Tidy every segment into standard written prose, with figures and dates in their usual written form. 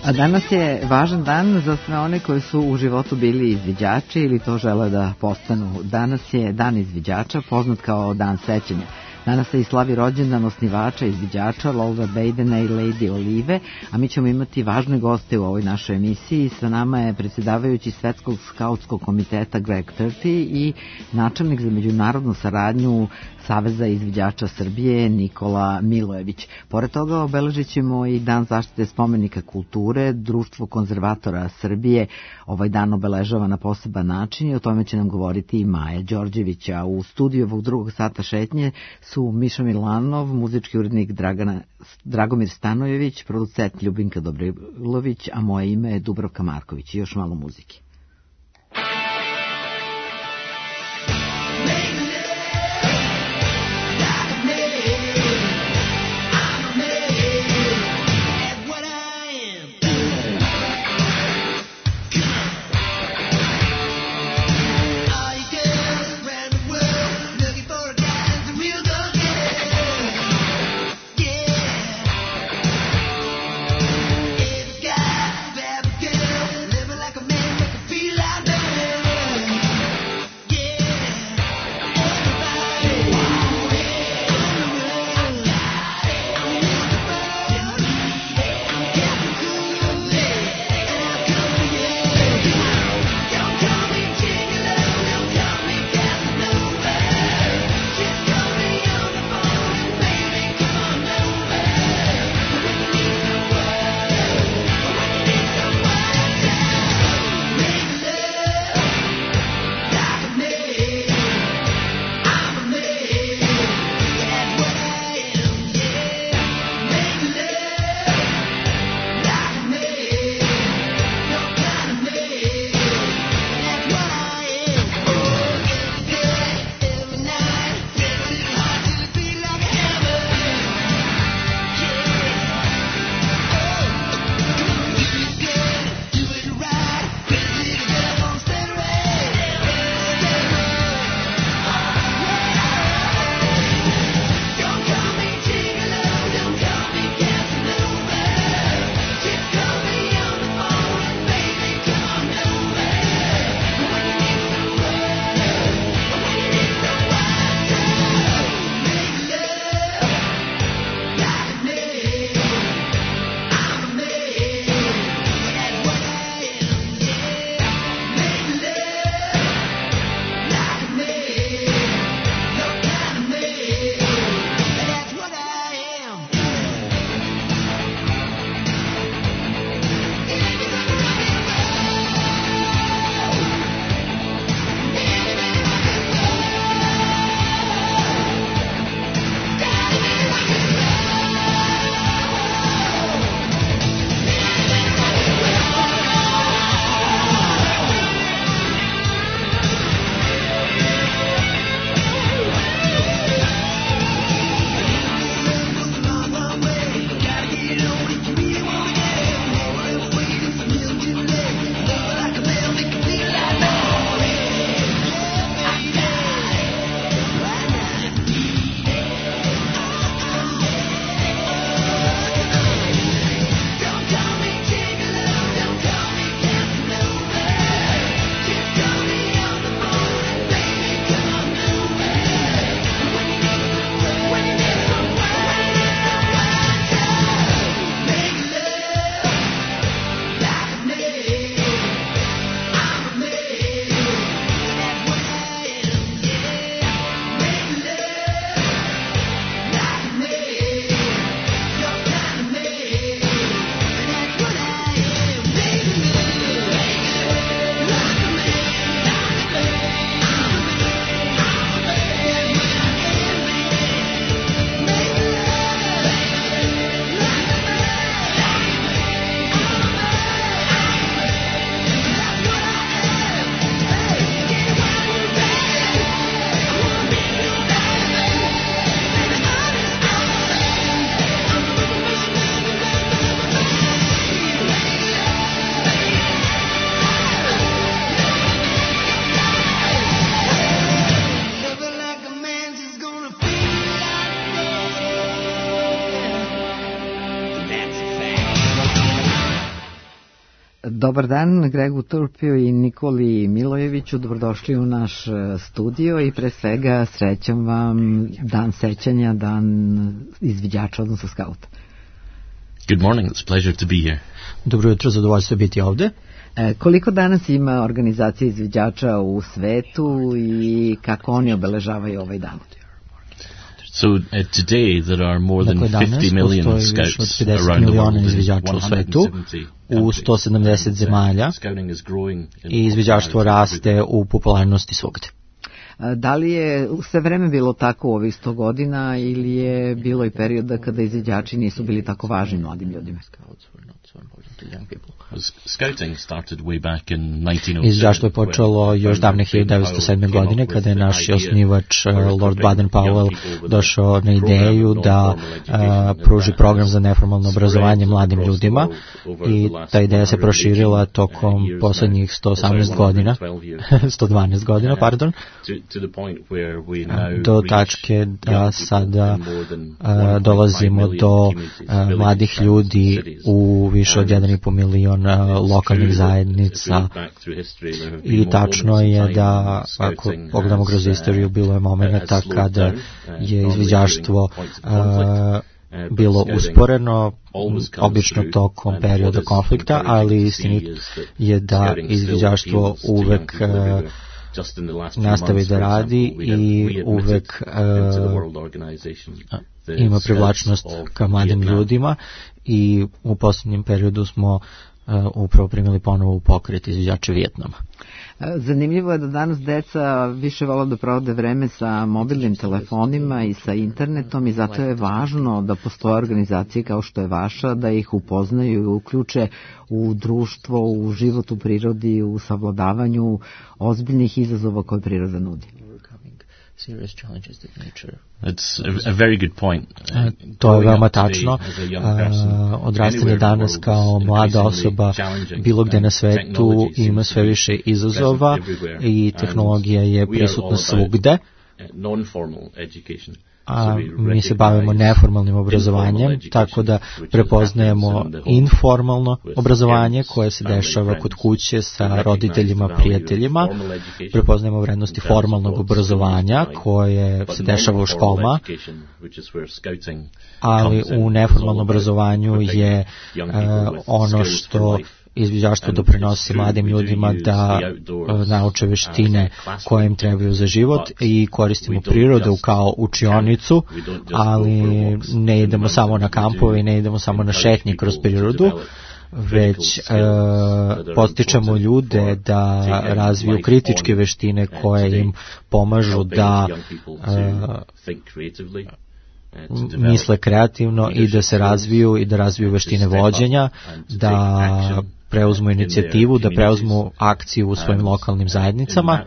A danas je važan dan za sve one koji su u životu bili izviđači ili to žele da postanu. Danas je dan izviđača, poznat kao dan sećanja. Danas se i slavi rođendan osnivača izviđača Laura Badena i Lady Olive, a mi ćemo imati važne goste u ovoj našoj emisiji. Sa nama je predsjedavajući Svetskog skautskog komiteta Greg Turty i načelnik za međunarodnu saradnju Saveza izviđača Srbije Nikola Milojević. Pored toga obeležit ćemo i Dan zaštite spomenika kulture. Društvo konzervatora Srbije ovaj dan obeležava na poseban način i o tome će nam govoriti i Maja Đorđević. A u studiju ovog drugog sata šetnje su Miša Milanov, muzički urednik Dragomir Stanojević, producent Ljubinka Dobrilović, a moje ime je Dubravka Marković. I još malo muzike. Like a man, like a Dobar dan Gregu Turpiju i Nikoli Milojeviću, dobrodošli u naš studio i pre svega srećam vam dan sećanja, dan izviđača, odnosno skauta. Good morning, it's a pleasure to be here. Dobro jutro, zadovoljstvo biti ovde. Koliko danas ima organizacija izviđača u svetu i kako oni obeležavaju ovaj dan? So today there are more than 50 million scouts around the world izviđača u svetu u 170 zemalja i izviđaštvo raste u popularnosti svugde. Da li je sve vreme bilo tako u ovih 100 godina ili je bilo i perioda kada izviđači nisu bili tako važni mladim ljudima? Izviđaštvo je počelo još davne 1907. godine kada je naš osnivač Lord Baden-Powell došao na ideju da pruži program za neformalno obrazovanje mladim ljudima i ta ideja se proširila tokom poslednjih 112 godina, do tačke da sada dolazimo do mladih ljudi u više od 1,5 milion lokalnih zajednica i tačno je da ako pogledamo kroz istoriju bilo je momenta kada je izviđaštvo bilo usporeno, obično tokom perioda konflikta, ali istinit je da izviđaštvo uvek nastavi da radi i uvek ima privlačnost ka mladim ljudima i u posljednjem periodu smo upravo primili ponovo u pokret izviđača Vijetnama. Zanimljivo je da danas deca više vole da provode vreme sa mobilnim telefonima i sa internetom i zato je važno da postoje organizacije kao što je vaša, da ih upoznaju i uključe u društvo, u život u prirodi, u savladavanju ozbiljnih izazova koje priroda nudi. It's a very good point. To je veoma tačno. Odrastanje danas kao mlada osoba bilo gde na svetu ima sve više izazova i tehnologija je prisutna svugde. A mi se bavimo neformalnim obrazovanjem, tako da prepoznajemo informalno obrazovanje koje se dešava kod kuće sa roditeljima, prijateljima. Prepoznajemo vrednosti formalnog obrazovanja koje se dešava u školama, ali u neformalnom obrazovanju je ono što izviđaštvo doprinosi mladim ljudima da nauče veštine koje im trebaju za život i koristimo prirodu kao učionicu, ali ne idemo samo na kampove, ne idemo samo na šetnje kroz prirodu, već podstičemo ljude da razviju kritičke veštine koje im pomažu da misle kreativno i da se razviju i da razviju veštine vođenja, da preuzmu inicijativu, da preuzmu akciju u svojim lokalnim zajednicama.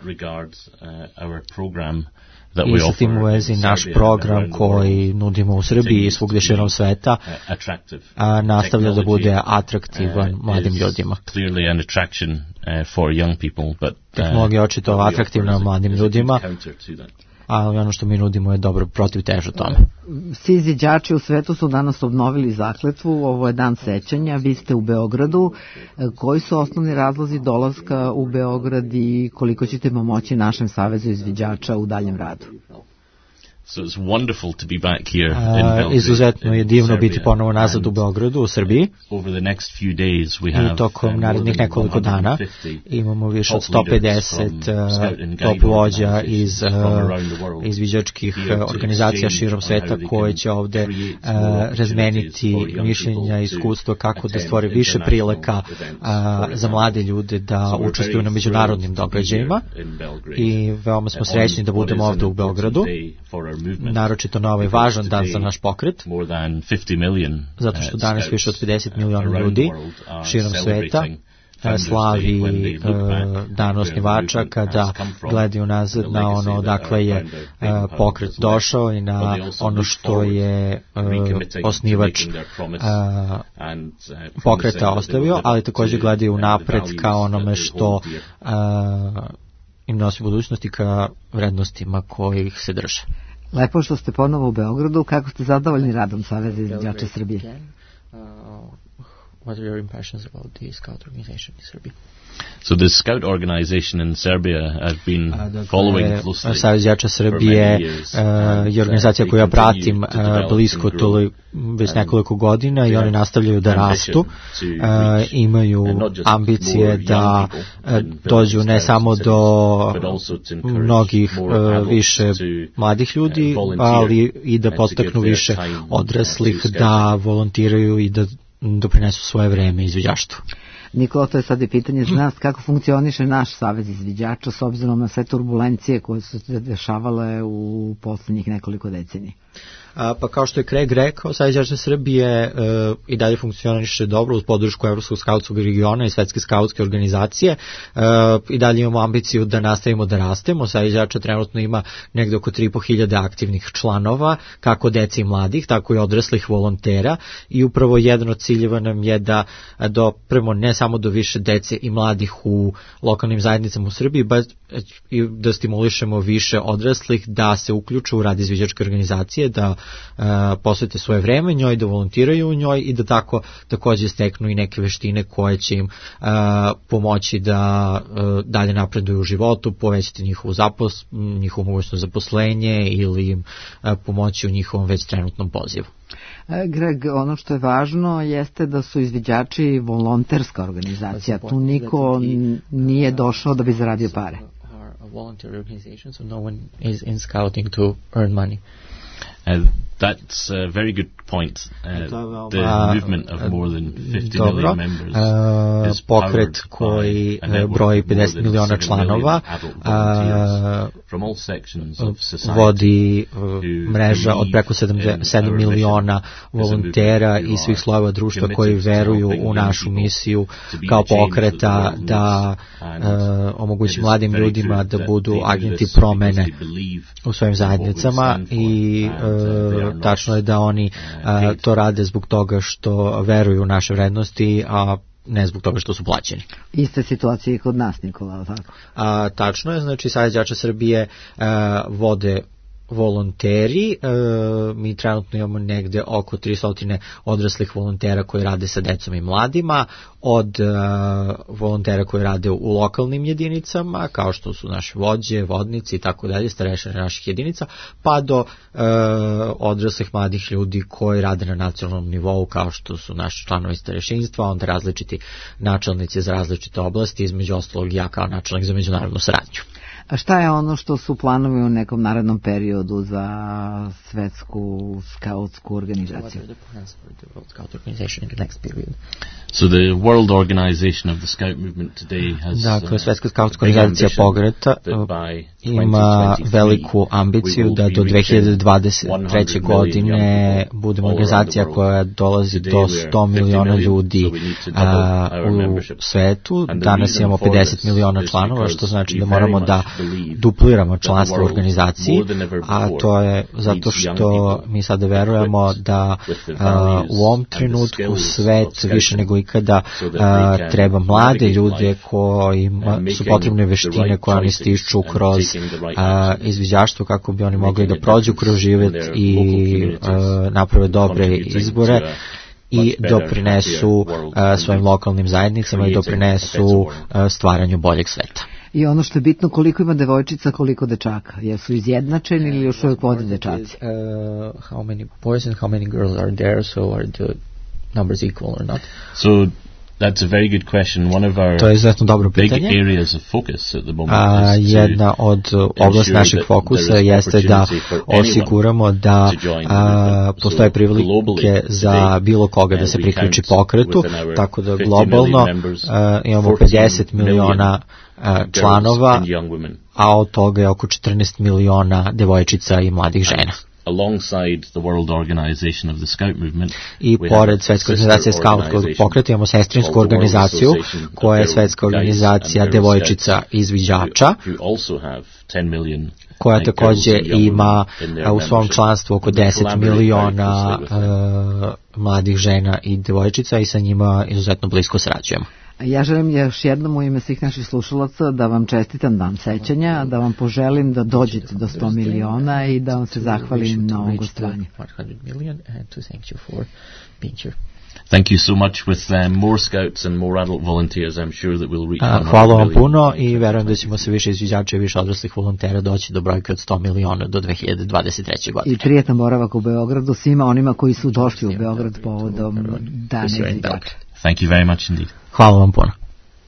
I sa tim u vezi naš program koji nudimo u Srbiji i svugdje širom sveta nastavlja da bude atraktivan mladim ljudima. Tehnologija je očito atraktivna mladim ljudima, ali ono što mi nudimo je dobro protivtežu tome. Svi izviđači u svetu su danas obnovili zakletvu, ovo je dan sećanja, vi ste u Beogradu. Koji su osnovni razlozi dolaska u Beograd i koliko ćete pomoći našem savezu izviđača u daljem radu? Izuzetno je divno biti ponovo nazad u Beogradu, u Srbiji. I tokom narednih nekoliko dana imamo više od 150 top vođa iz izviđačkih organizacija širom sveta koje će ovde razmeniti mišljenja i iskustva kako da stvore više prilika za mlade ljude da učestvuju na međunarodnim događajima. I veoma smo srećni da budemo ovde u Beogradu, naročito na ovaj važan dan za naš pokret, zato što danas više od 50 miliona ljudi širom sveta slavi dan osnivača kada gledaju nazad na ono odakle je pokret došao i na ono što je osnivač pokreta ostavio, ali također gledaju napred ka onome što im nosi budućnosti, ka vrednostima kojih se drže. Lepo što ste ponovo u Beogradu. Kako ste zadovoljni radom Saveza izviđača Srbije? what are your impressions about the Scout organization in Serbia? So the Scout organization in Serbia I've been following closely. Savez đača Srbije je organizacija koju ja pratim blisko već nekoliko godina i oni nastavljaju da rastu. Imaju ambicije da dođu ne samo do mnogih više mladih ljudi, ali i da podstaknu više odraslih da volontiraju i da doprinesu svoje vreme izviđaštvu. Nikola, to je sad i pitanje za nas, kako funkcioniše naš savez izviđača s obzirom na sve turbulencije koje su se dešavale u poslednjih nekoliko decenija? Pa kao što je Craig rekao, Savez izviđača Srbije i dalje funkcioniše dobro uz podršku Evropskog skautskog regiona i Svetske skautske organizacije. I dalje imamo ambiciju da nastavimo da rastemo. Savez izviđača trenutno ima negde oko 3.500 aktivnih članova, kako dece i mladih, tako i odraslih volontera i upravo jedan od ciljeva nam je da dopremo ne samo do više dece i mladih u lokalnim zajednicama u Srbiji, i da stimulišemo više odraslih da se uključe u rad izviđačke organizacije, da posvete svoje vreme njoj, da volontiraju u njoj i da tako takođe steknu i neke veštine koje će im pomoći da dalje napreduju u životu, povećati njihovu mogućnost zaposlenje ili im pomoći u njihovom već trenutnom pozivu. Greg, ono što je važno jeste da su izviđači volonterska organizacija. Tu niko nije došao da bi zaradio pare. Volunteer organization, so no one is in scouting to earn money. That's a very good point. The movement of more than 50 million members is pokret koji broji 50 miliona članova vodi mreža od preko 7 miliona volontera i svih slojeva društva koji veruju u našu misiju kao pokreta da omogući mladim ljudima da budu agenti promene u svojim zajednicama i tačno je da oni to rade zbog toga što veruju u naše vrednosti, a ne zbog toga što su plaćeni. Iste situacije i kod nas, Nikola, tako? Tačno je, znači Savez izviđača Srbije vode volonteri, mi trenutno imamo negde oko 300 odraslih volontera koji rade sa decom i mladima, od volontera koji rade u lokalnim jedinicama, kao što su naši vođe, vodnici i tako dalje, starešine naših jedinica, pa do odraslih mladih ljudi koji rade na nacionalnom nivou, kao što su naši članovi starešinstva, onda različiti načelnici za različite oblasti, između ostalog ja kao načelnik za međunarodnu saradnju. A šta je ono što su planovi u nekom narednom periodu za svetsku skautsku organizaciju? So the world organization of the scout movement today has dakle, svetska skautska organizacija pokreta ima veliku ambiciju da do 2023. godine budemo organizacija koja dolazi do 100 miliona ljudi u svetu. Danas imamo 50 miliona članova, što znači da moramo da dupliramo članstvo u organizaciji, a to je zato što mi sada verujemo da u ovom trenutku svet više nego ikada treba mlade ljude koji su potrebne veštine koje oni stiču kroz izviđaštvo kako bi oni mogli da prođu kroz život i naprave dobre izbore i doprinesu svojim lokalnim zajednicama i doprinesu stvaranju boljeg sveta. I ono što je bitno, koliko ima devojčica, koliko dečaka? Jesu izjednačeni ili još uvijek vode dečaci? How many boys and how many girls are there, so are the numbers equal or not? So that's a very good question. One of our big areas of focus at the moment is jedna od oblasti našeg fokusa jeste da osiguramo da postoje prilike za bilo koga da se priključi pokretu, tako da globalno imamo 50 miliona članova, a od toga je oko 14 miliona devojčica i mladih žena. Alongside the World Organization of the Scout Movement, i pored svetske organizacije skautskog pokreta imamo sestrinsku organizaciju koja je svetska organizacija devojčica izviđača, koja takođe ima u svom članstvu oko 10 miliona mladih žena i devojčica i sa njima izuzetno blisko sarađujemo. Ja želim još jednom u ime svih naših slušalaca da vam čestitam Dan sećanja, da vam poželim da dođete do 100 miliona i da vam se zahvalim na ovom gostovanju. Thank you so much. With more scouts and more adult volunteers, I'm sure that we'll reach. Hvala vam puno i verujem da ćemo se više izviđača i više odraslih volontera doći do brojke od 100 miliona do 2023. godine. I prijetan boravak u Beogradu svima onima koji su došli u Beograd povodom Dana izviđača. Thank you very much indeed. Hvala vam puno.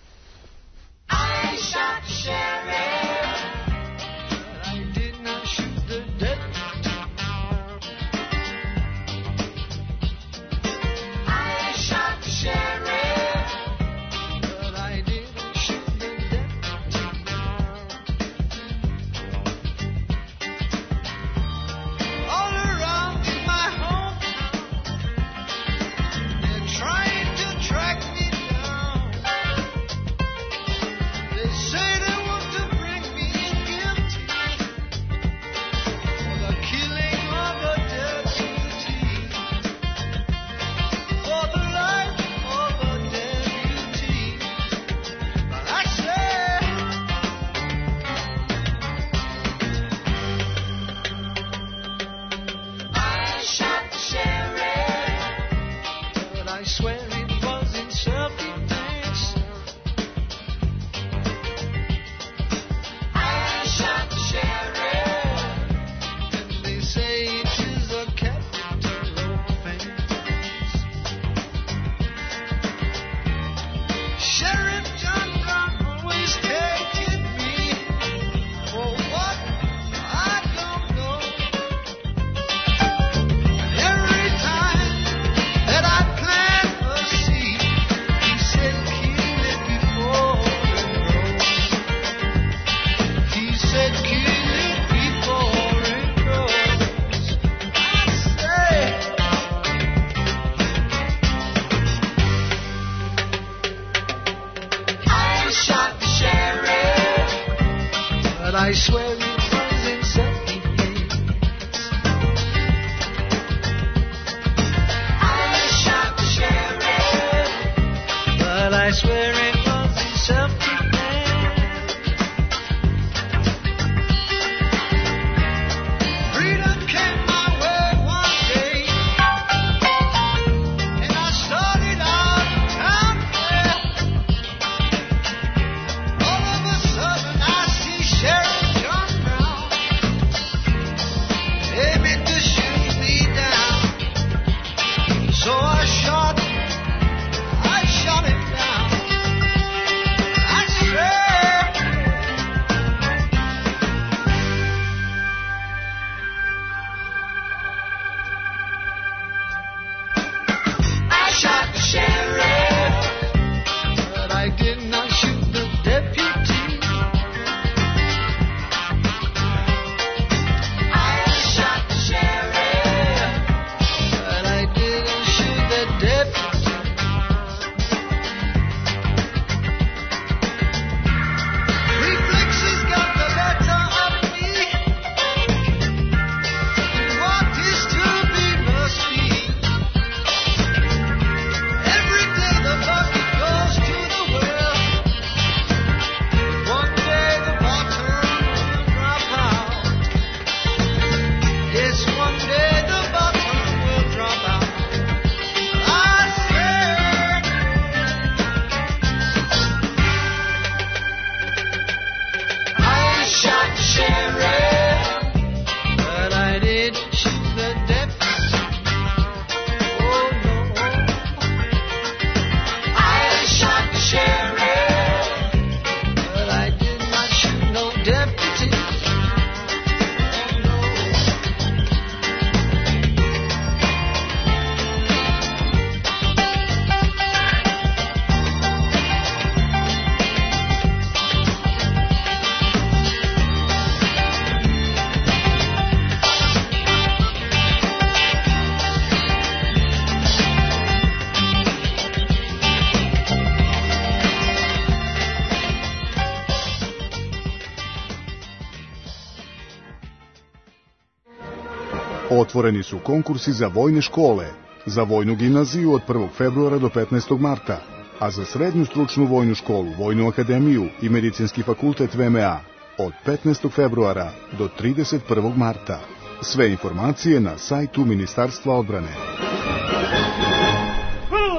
Otvoreni su konkursi za vojne škole, za vojnu gimnaziju od 1. februara do 15. marta, a za srednju stručnu vojnu školu, vojnu akademiju i medicinski fakultet VMA od 15. februara do 31. marta. Sve informacije na sajtu Ministarstva odbrane.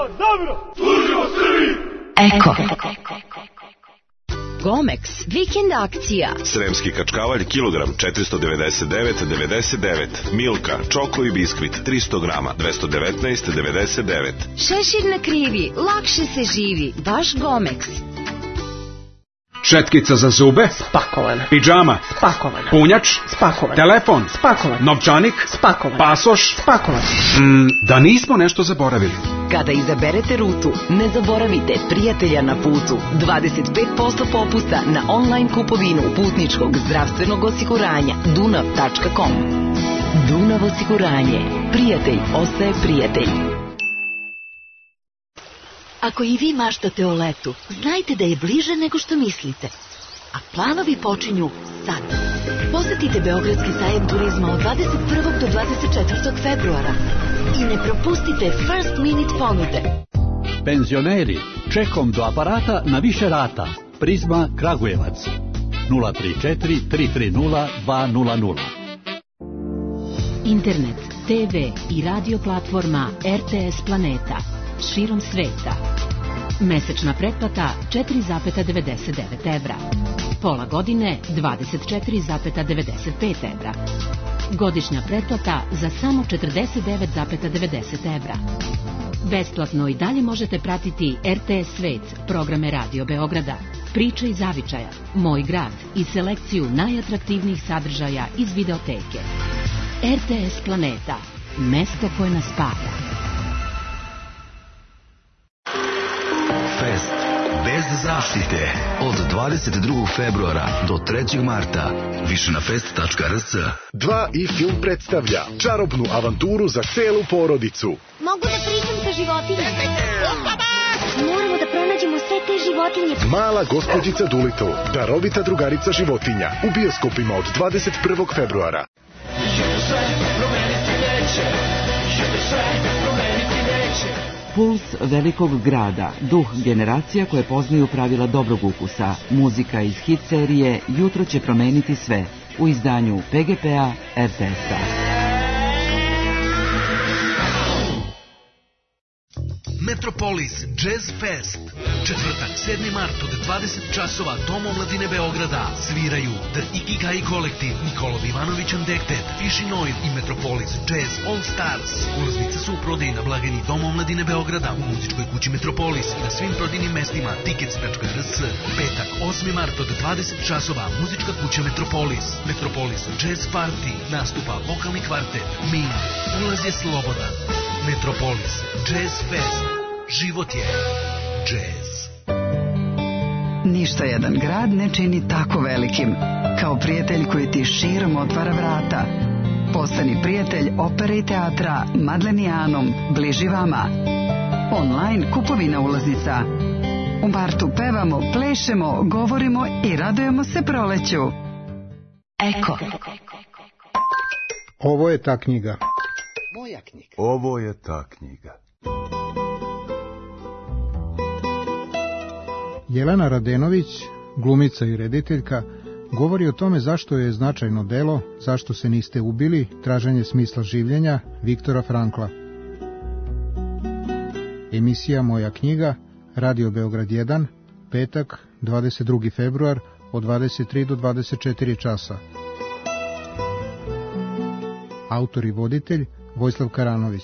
Eko. Gomex, vikend akcija. Sremski kačkavalj, kilogram 499,99. Milka, čoko i biskvit, 300 grama, 219,99. Šešir na krivi, lakše se živi, baš Gomex. Četkica za zube? Spakovana. Pidžama? Spakovana. Punjač? Spakovan. Telefon? Spakovan. Novčanik? Spakovan. Pasoš? Spakovan. Da nismo nešto zaboravili. Kada izaberete rutu, ne zaboravite prijatelja na putu. 25% popusta na online kupovinu putničkog zdravstvenog osiguranja dunav.com. Dunav osiguranje. Prijatelj ostaje prijatelj. Ako i vi maštate o letu, znajte da je bliže nego što mislite. A planovi počinju sad. Posetite Beogradski sajam turizma od 21. do 24. februara i ne propustite First Minute ponude. Penzioneri, čekom do aparata na više rata. Prizma Kragujevac 034 330 200. Internet, TV i radio platforma RTS Planeta širom sveta. Mesečna pretplata 4,99 evra. Pola godine 24,95 evra. Godišnja pretplata za samo 49,90 evra. Besplatno i dalje možete pratiti RTS Svet, programe Radio Beograda, Priče iz Zavičaja, Moj grad i selekciju najatraktivnijih sadržaja iz videoteke. RTS Planeta, mesto koje nas spaja. Fest bez zaštite od 22. februara do 3. marta. Više na fest.rs. 2 i film predstavlja čarobnu avanturu za celu porodicu. Mogu da pričam sa životinjama? Moramo da pronađemo sve te životinje. Mala gospođica Doolittle, darovita drugarica životinja, u bioskopima od 21. februara. Puls velikog grada, duh generacija koje poznaju pravila dobrog ukusa. Muzika iz hit serije Jutro će promeniti sve u izdanju PGP-a RTS-a. Metropolis Jazz Fest. Četvrtak, 7. mart od 20 časova, Dom omladine Beograda. Sviraju The Ikigai kolektiv, Nikolov Ivanović Undekted, Fishing Oil i Metropolis Jazz All Stars. Ulaznice su u prodaji na blagajni Dom omladine Beograda, u muzičkoj kući Metropolis i na svim prodajnim mestima tickets.rs. Petak, 8. mart od 20 časova, muzička kuća Metropolis. Metropolis Jazz Party. Nastupa vokalni kvartet Ming. Ulaz je slobodan. Metropolis Jazz Fest. Život je džez. Ništa jedan grad ne čini tako velikim kao prijatelj koji ti širom otvara vrata. Postani prijatelj opere i teatra Madlenijanom, bliži vama. Online kupovina ulaznica. U martu pevamo, plešemo, govorimo i radujemo se proleću. Eko. Ovo je ta knjiga. Moja knjiga. Ovo je ta knjiga. Jelena Radenović, glumica i rediteljka, govori o tome zašto je značajno delo Zašto se niste ubili, traženje smisla življenja Viktora Frankla. Emisija Moja knjiga, Radio Beograd 1, petak, 22. februar, od 23 do 24 časa. Autor i voditelj Vojislav Karanović.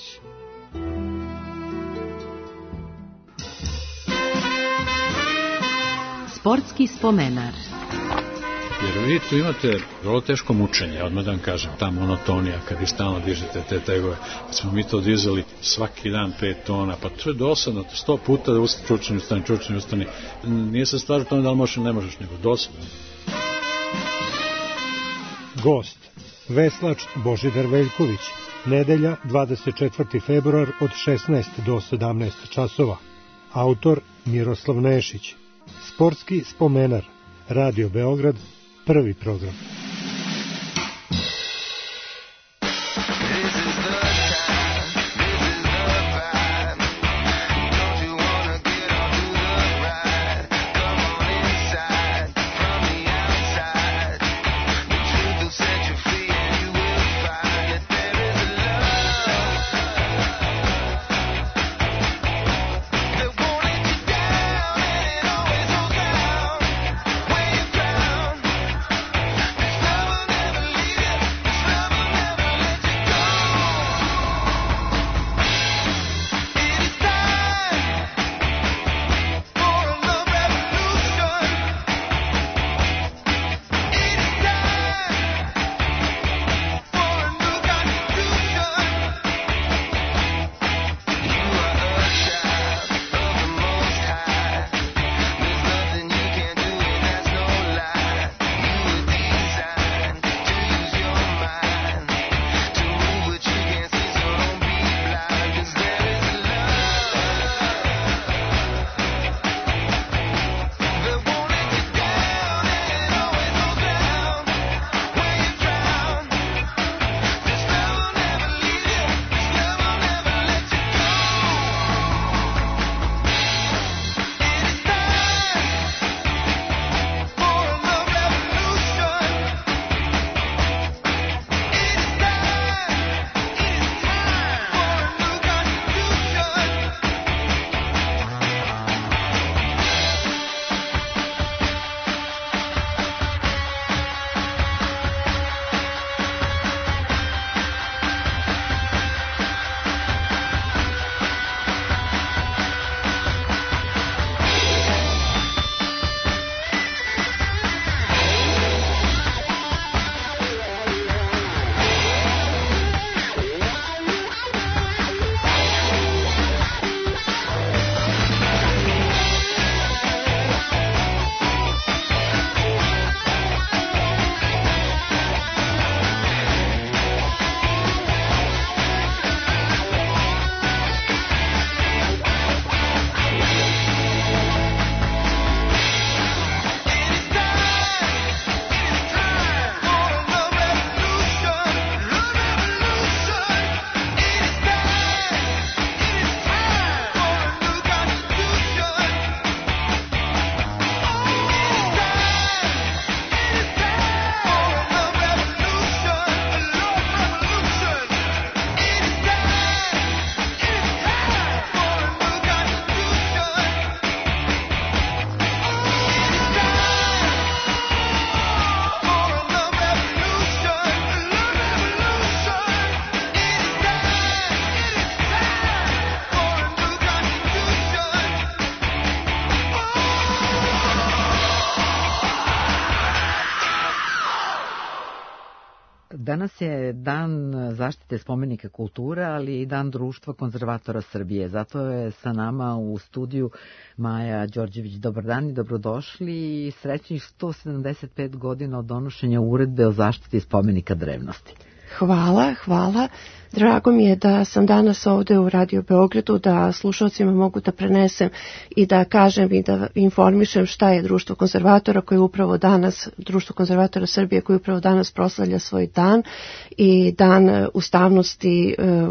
Sportski spomenar. Jer vi tu imate vrlo teško mučenje, odmah da vam kažem, ta monotonija, kad vi stalno dižete te tegove, kad smo mi to dizali svaki dan 5 tona, pa to je dosadno, 100 puta da čučni ustani, nije se stvar u tome da li možeš ili ne možeš, nego dosadno. Gost, veslač Božidar Veljković, nedelja 24. februar od 16 do 17 časova. Autor Miroslav Nešić. Sportski spomenar, Radio Beograd, prvi program. Danas je dan zaštite spomenika kulture, ali i dan Društva konzervatora Srbije. Zato je sa nama u studiju Maja Đorđević. Dobar dan i dobrodošli i srećnih 175 godina od donošenja uredbe o zaštiti spomenika drevnosti. Hvala. Drago mi je da sam danas ovde u Radio Beogradu, da slušalcima mogu da prenesem i da kažem i da informišem šta je Društvo konzervatora koje upravo danas, Društvo konzervatora Srbije koje upravo danas proslavlja svoj dan i dan ustavnosti,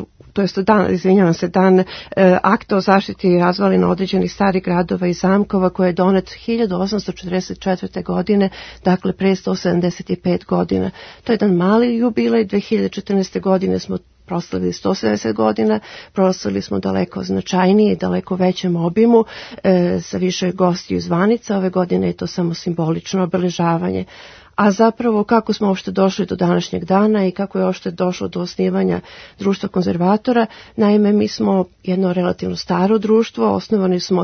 dan akta o zaštiti razvalina određenih starih gradova i zamkova koji je donet 1844. godine, dakle pre 175 godina. To je jedan mali jubilej, 2014. godine smo proslavili 170 godina, proslavili smo daleko značajnije i daleko većem obimu, sa više gostiju zvanica. Ove godine je to samo simbolično obeležavanje. A zapravo kako smo uopšte došli do današnjeg dana i kako je uopšte došlo do osnivanja Društva konzervatora. Naime, mi smo jedno relativno staro društvo, osnovani smo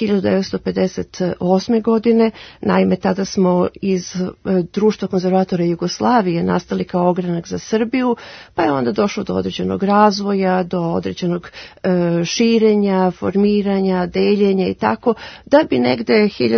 1958. godine, naime tada smo iz Društva konzervatora Jugoslavije nastali kao ogranak za Srbiju, pa je onda došlo do određenog razvoja, do određenog širenja, formiranja, deljenja i tako, da bi negde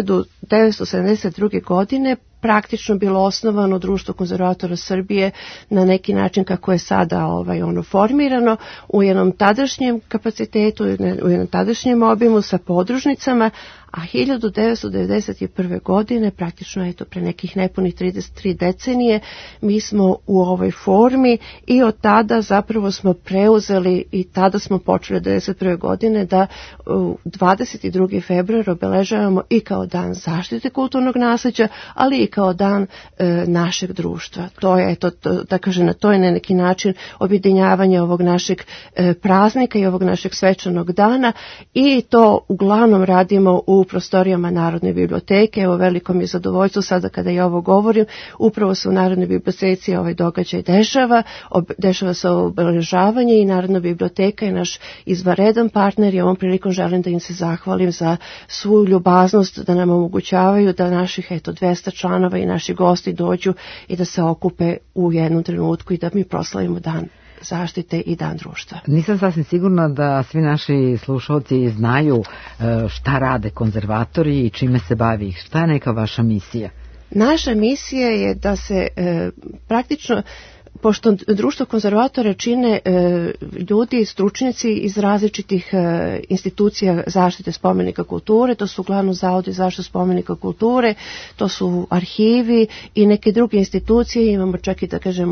1972. godine praktično bilo osnovano Društvo konzervatora Srbije na neki način kako je sada formirano u jednom tadašnjem kapacitetu, u jednom tadašnjem obimu sa podružnicama, a 1991. godine, praktično eto pre nekih nepunih 33 decenije, mi smo u ovoj formi i od tada zapravo smo preuzeli i tada smo počeli 1991. godine da 22. februar obeležavamo i kao dan zaštite kulturnog nasleđa, ali i kao dan našeg društva. To je, da kažem, to je na neki način objedinjavanje ovog našeg praznika i ovog našeg svečanog dana i to uglavnom radimo u prostorijama Narodne biblioteke. Evo, veliko mi je zadovoljstvo sada kada ja ovo govorim, upravo se u Narodnoj biblioteci ovaj događaj dešava se obeležavanje i Narodna biblioteka je naš izvanredan partner i ovom prilikom želim da im se zahvalim za svu ljubaznost da nam omogućavaju da naših 200 članova i naši gosti dođu i da se okupe u jednom trenutku i da mi proslavimo dan zaštite i dan društva. Nisam sasvim sigurna da svi naši slušalci znaju šta rade konzervatori i čime se bavi. Šta je neka vaša misija? Naša misija je da se praktično, pošto Društvo konzervatora čine ljudi, stručnjaci iz različitih institucija zaštite spomenika kulture, to su uglavnom zavodi za zaštitu spomenika kulture, to su arhivi i neke druge institucije, imamo čak i da kažem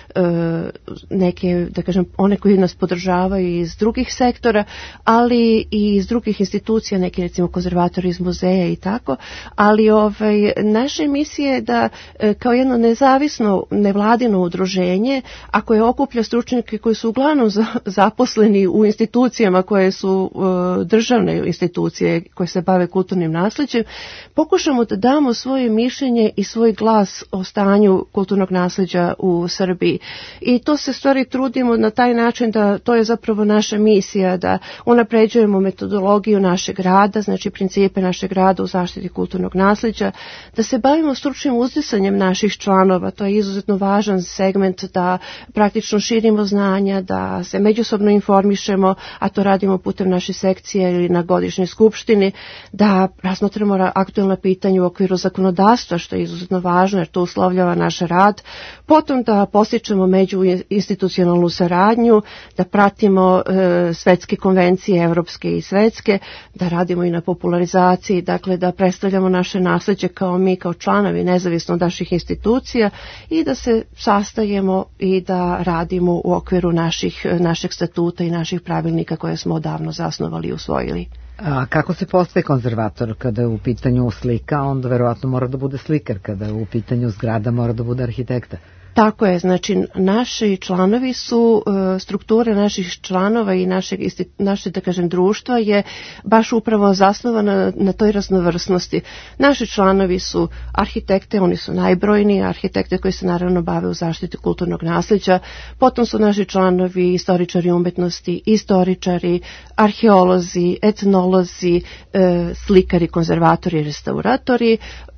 one koji nas podržavaju iz drugih sektora, ali i iz drugih institucija, neki recimo konzervatori iz muzeja i tako, ali naša misija je da kao jedno nezavisno nevladino udruženje, a koje okuplja stručnjake koji su uglavnom zaposleni u institucijama koje su državne institucije koje se bave kulturnim nasleđem, pokušamo da damo svoje mišljenje i svoj glas o stanju kulturnog nasleđa u Srbiji. I to se stvari trudimo na taj način da to je zapravo naša misija, da unapređujemo metodologiju našeg rada, znači principe našeg rada u zaštiti kulturnog nasleđa, da se bavimo stručnim uzdisanjem naših članova, to je izuzetno važan segment, da praktično širimo znanja, da se međusobno informišemo, a to radimo putem naše sekcije ili na godišnjoj skupštini, da razmotrimo aktuelna pitanja u okviru zakonodavstva, što je izuzetno važno jer to uslovljava naš rad, potom da postičemo međuinstitucionalnu saradnju, da pratimo svetske konvencije, evropske i svetske, da radimo i na popularizaciji, dakle da predstavljamo naše nasleđe kao mi, kao članovi nezavisno od naših institucija i da se sastajemo i da radimo u okviru našeg statuta i naših pravilnika koje smo odavno zasnovali i usvojili. A kako se postaje konzervator? Kada je u pitanju slika, onda verovatno mora da bude slikar, kada je u pitanju zgrada mora da bude arhitekta. Tako je, znači naši članovi su, struktura naših članova i naše da kažem društva je baš upravo zasnovana na toj raznovrsnosti. Naši članovi su arhitekte, oni su najbrojniji, arhitekte koji se naravno bave u zaštiti kulturnog nasleđa, potom su naši članovi istoričari umetnosti, istoričari, arheolozi, etnolozi, slikari, konzervatori, restauratori.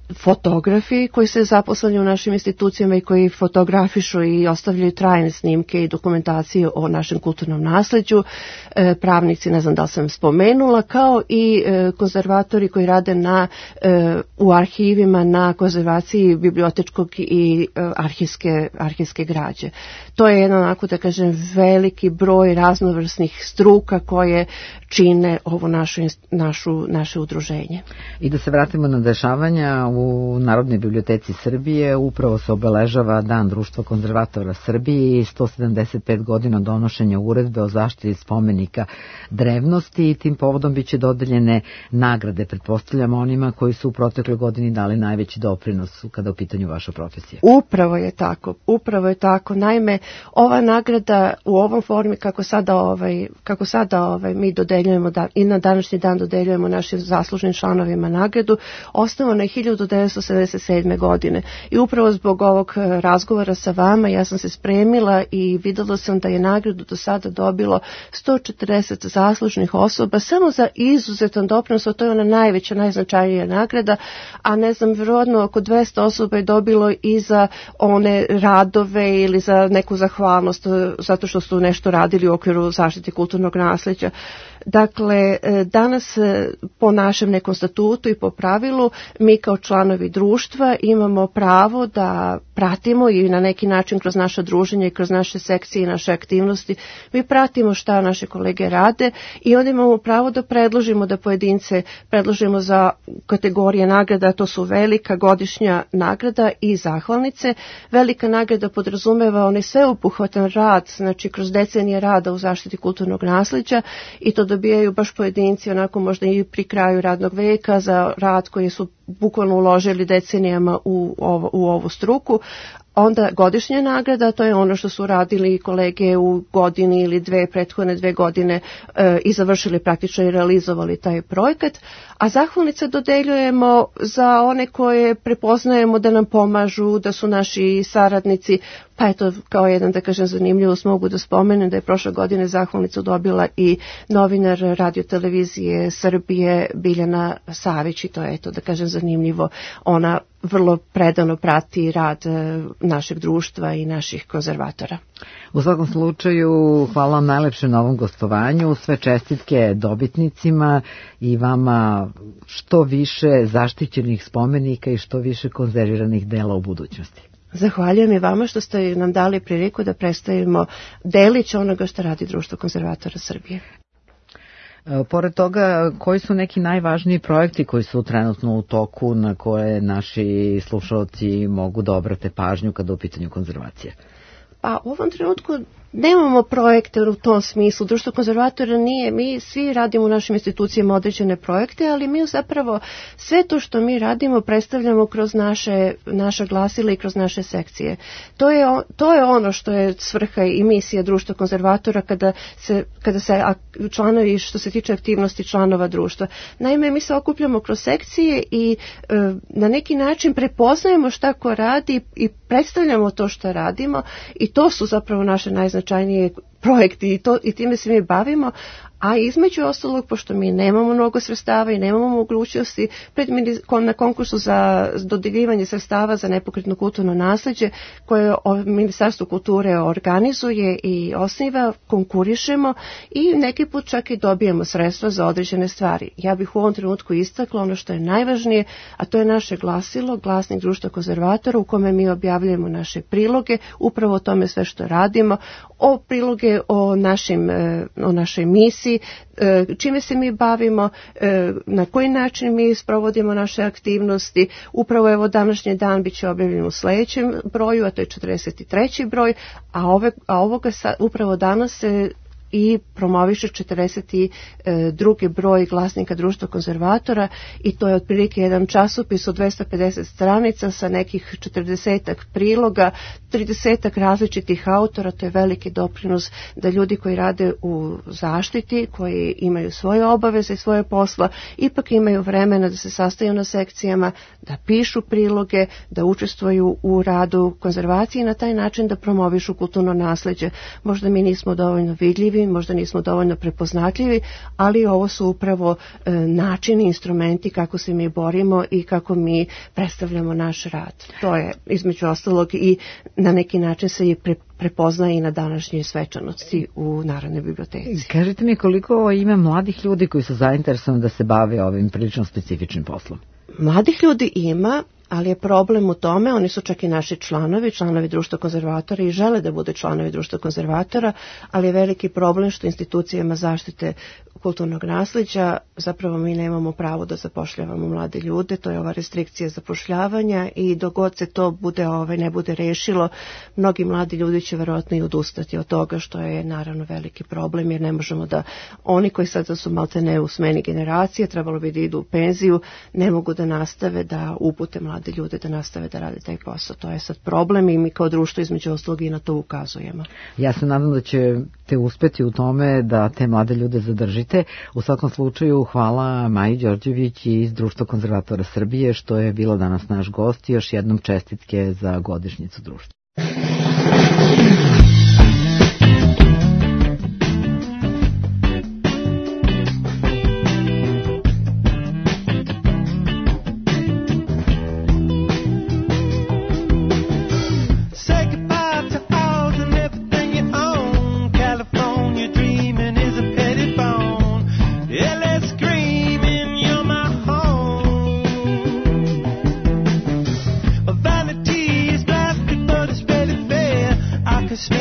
fotografi koji se zaposleni u našim institucijama i koji fotografišu i ostavljaju trajne snimke i dokumentacije o našem kulturnom nasleđu, pravnici, ne znam da li sam spomenula, kao i konzervatori koji rade u arhivima na konzervaciji bibliotečkog i arhivske građe. To je jedan, onako da kažem, veliki broj raznovrsnih struka koje čine ovo naše udruženje. I da se vratimo na dešavanja u Narodnoj biblioteci Srbije, upravo se obeležava Dan Društva konzervatora Srbije i 175 godina donošenja uredbe o zaštiti spomenika drevnosti i tim povodom biće dodeljene nagrade, pretpostavljamo, onima koji su u protekloj godini dali najveći doprinos kada je u pitanju vaša profesija. Upravo je tako. Naime, ova nagrada u ovom formi kako sada mi dodeljujemo i na današnji dan dodeljujemo našim zaslužnim članovima nagradu, osnovana je 1977. godine i upravo zbog ovog razgovora sa vama ja sam se spremila i videla sam da je nagradu do sada dobilo 140 zaslužnih osoba samo za izuzetan doprinos, to je ona najveća, najznačajnija nagrada, a ne znam, vjerojatno oko 200 osoba je dobilo i za one radove ili za neku zahvalnost zato što su nešto radili u okviru zaštite kulturnog nasljeđa. Dakle, danas po našem nekom statutu i po pravilu mi kao članovi društva imamo pravo da pratimo i na neki način kroz naše druženje i kroz naše sekcije i naše aktivnosti mi pratimo šta naše kolege rade i onda imamo pravo da predložimo, da pojedince predložimo za kategorije nagrada, to su velika godišnja nagrada i zahvalnice. Velika nagrada podrazumeva onaj sveobuhvatan rad, znači kroz decenije rada u zaštiti kulturnog nasljeđa i to dobijaju baš pojedinci onako možda i pri kraju radnog veka za rad koji su bukvalno uložili decenijama u ovu struku. Onda godišnja nagrada, to je ono što su radili kolege u godini ili prethodne 2 godine i završili praktično i realizovali taj projekat. A zahvalnice dodeljujemo za one koje prepoznajemo da nam pomažu, da su naši saradnici. Pa eto, kao jedan, da kažem, zanimljivost mogu da spomenem da je prošle godine zahvalnicu dobila i novinar Radio-televizije Srbije Biljana Savić i to je, eto, da kažem, zanimljivo. Ona vrlo predano prati rad našeg društva i naših konzervatora. U svakom slučaju, hvala vam najlepše na ovom gostovanju, sve čestitke dobitnicima i vama što više zaštićenih spomenika i što više konzerviranih dela u budućnosti. Zahvaljujem i vama što ste nam dali priliku da predstavimo delić onoga što radi Društvo konzervatora Srbije. Pored toga, koji su neki najvažniji projekti koji su trenutno u toku na koje naši slušalci mogu da obrate pažnju kada je u pitanju konzervacije? Pa u ovom trenutku nemamo projekte u tom smislu. Društvo konzervatora nije. Mi svi radimo u našim institucijama određene projekte, ali mi zapravo sve to što mi radimo predstavljamo kroz naša glasila i kroz naše sekcije. To je ono što je svrha i misija Društva konzervatora kada se članovi, što se tiče aktivnosti članova društva. Naime, mi se okupljamo kroz sekcije i na neki način prepoznajemo šta ko radi i predstavljamo to što radimo i to su zapravo naše najznačajnije projekti i time se mi bavimo, a između ostalog, pošto mi nemamo mnogo sredstava i nemamo mogućnosti na konkursu za dodeljivanje sredstava za nepokretno kulturno nasleđe koje Ministarstvo kulture organizuje i osniva, konkurišemo i neki put čak i dobijemo sredstva za određene stvari. Ja bih u ovom trenutku istakla ono što je najvažnije, a to je naše glasilo, Glasnik Društva konzervatora, u kome mi objavljujemo naše priloge, upravo o tome sve što radimo, priloge o našoj misiji, čime se mi bavimo, na koji način mi sprovodimo naše aktivnosti. Upravo evo današnji dan bit će objavljen u sljedećem broju, a to je 43. broj, a upravo danas se i promoviše 42. broj Glasnika Društva konzervatora i to je otprilike jedan časopis od 250 stranica sa nekih 40 priloga, 30 različitih autora. To je veliki doprinos da ljudi koji rade u zaštiti, koji imaju svoje obaveze i svoje posla, ipak imaju vremena da se sastaju na sekcijama, da pišu priloge, da učestvuju u radu konzervacije i na taj način da promovišu kulturno nasleđe. Možda mi nismo dovoljno vidljivi vidljivi, možda nismo dovoljno prepoznatljivi, ali ovo su upravo načini, instrumenti kako se mi borimo i kako mi predstavljamo naš rad. To je između ostalog i na neki način se i prepoznaje i na današnjoj svečanosti u Narodnoj biblioteci. Kažite mi koliko ima mladih ljudi koji su zainteresovani da se bave ovim prilično specifičnim poslom? Mladih ljudi ima, ali je problem u tome, oni su čak i naši članovi društva konzervatora i žele da budu članovi društva konzervatora, ali je veliki problem što institucijama zaštite kulturnog naslijeđa zapravo mi nemamo pravo da zapošljavamo mlade ljude, to je ova restrikcija zapošljavanja i dok god se to ne bude rešilo, mnogi mladi ljudi će verovatno i odustati od toga, što je naravno veliki problem, jer ne možemo da oni koji sad su maltene u smeni generacije, trebalo bi da idu u penziju, ne mogu da nastave da upute mlade ljude da nastave da rade taj posao. To je sad problem i mi kao društvo između ostalog i na to ukazujemo. Ja se nadam da ćete uspeti u tome da te mlade ljude zadržite. U svakom slučaju hvala Maji Đorđević iz Društva konzervatora Srbije što je bila danas naš gost i još jednom čestitke za godišnjicu društva. Spend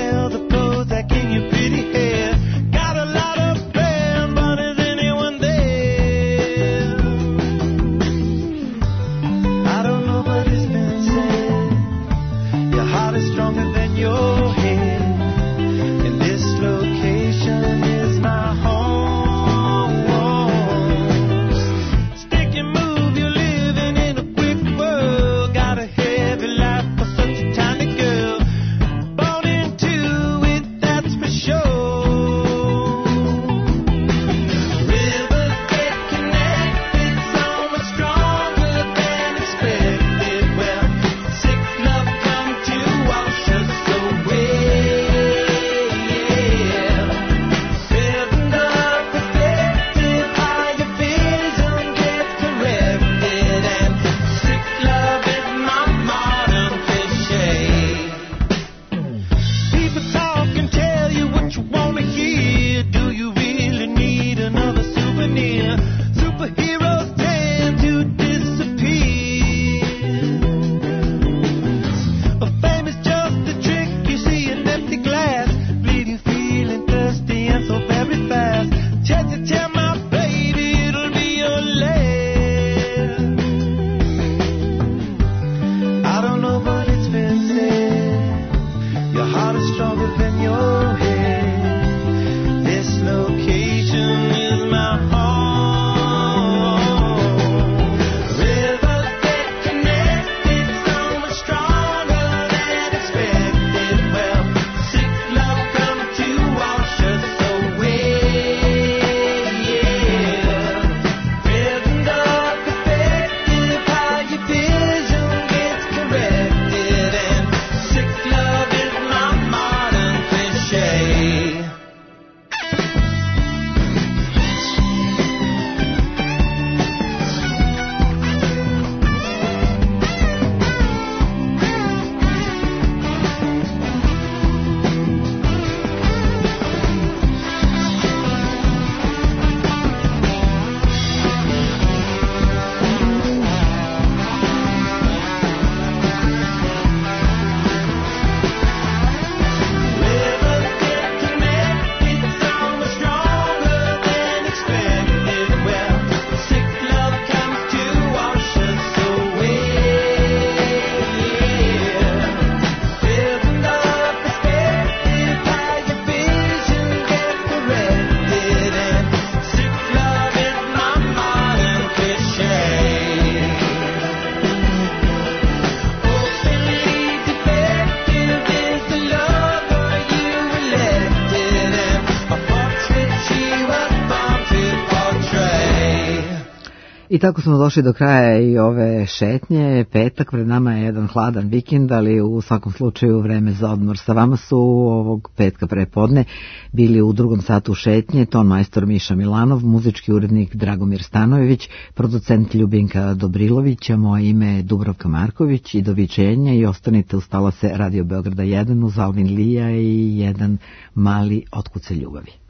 I tako smo došli do kraja i ove šetnje. Petak, pred nama je jedan hladan vikend, ali u svakom slučaju vreme za odmor. Sa vama su ovog petka prepodne bili u drugom satu šetnje ton majstor Miša Milanov, muzički urednik Dragomir Stanojević, producent Ljubinka Dobrilović, a moje ime je Dubravka Marković i doviđenja i ostanite uz talase Radio Beograda 1 uz Alvin Lija i jedan mali otkuce ljubavi.